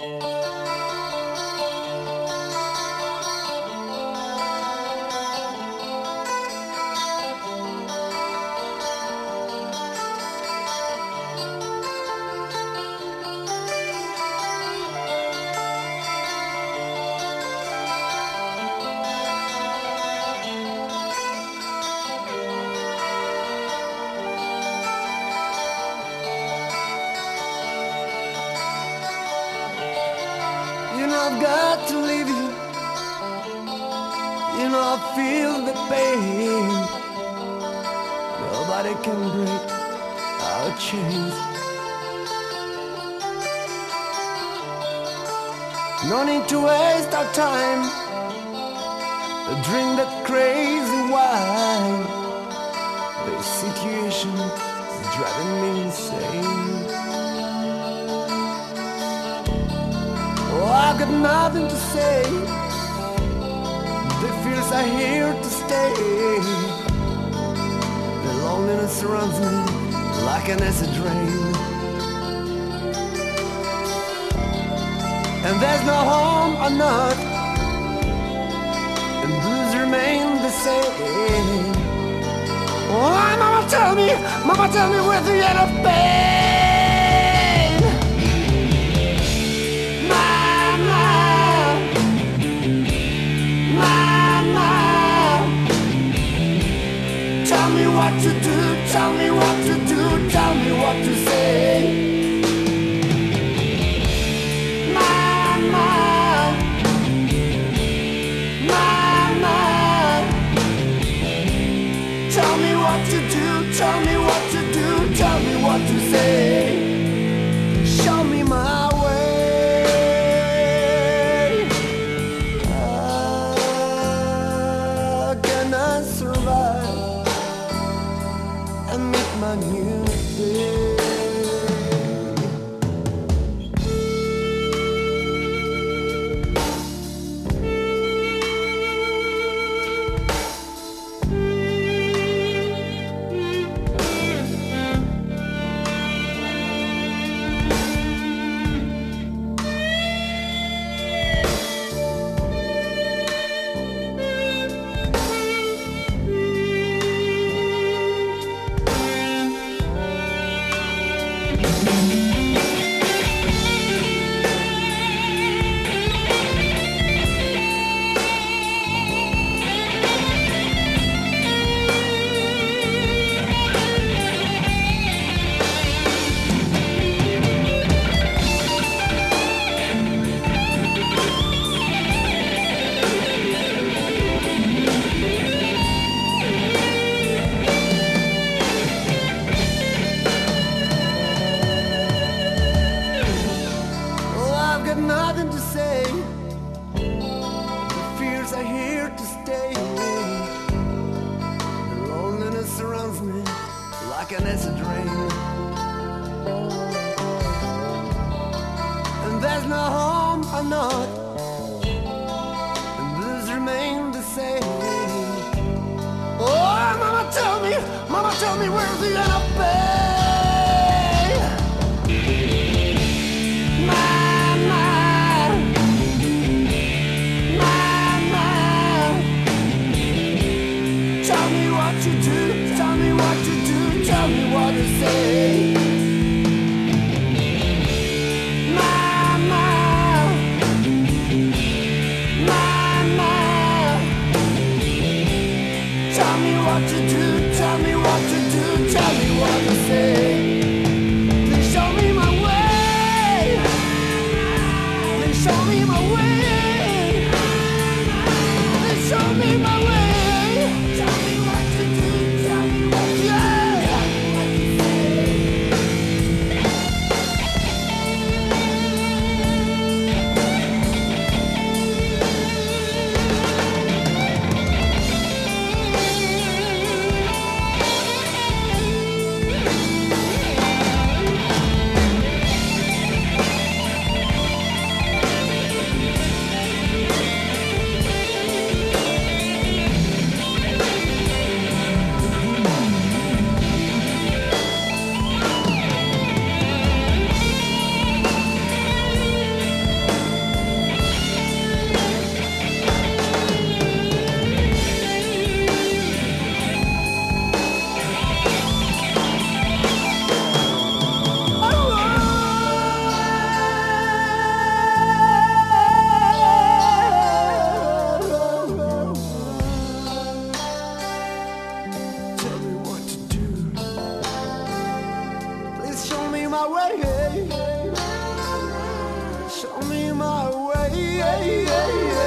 I've got to leave you. You know I feel the pain. Nobody can break our chains. No need to waste our time. Drink that crazy wine. This situation is driving me insane. Oh, I've got nothing to say. The fears are here to stay. The loneliness surrounds me like an acid rain. And there's no home or not, and blues remain the same. Oh, Mama tell me where's the end of pain. Mama, tell me what to do, tell me what to do, tell me what to say. Tell me what to do, tell me what to do, tell me what to say. Show me my way. How can I survive and meet my new day? Nothing to say. The fears are here to stay. The loneliness surrounds me like an acid rain. And there's no home or not, and blues remain the same. Oh, Mama tell me where's the end of pain. Tell me what to do, tell me what to do, tell me what to say. Mama, tell me what to do, tell me what to do, tell me what to say. Please show me my way. Please show me my way. Please show me my way. me my way.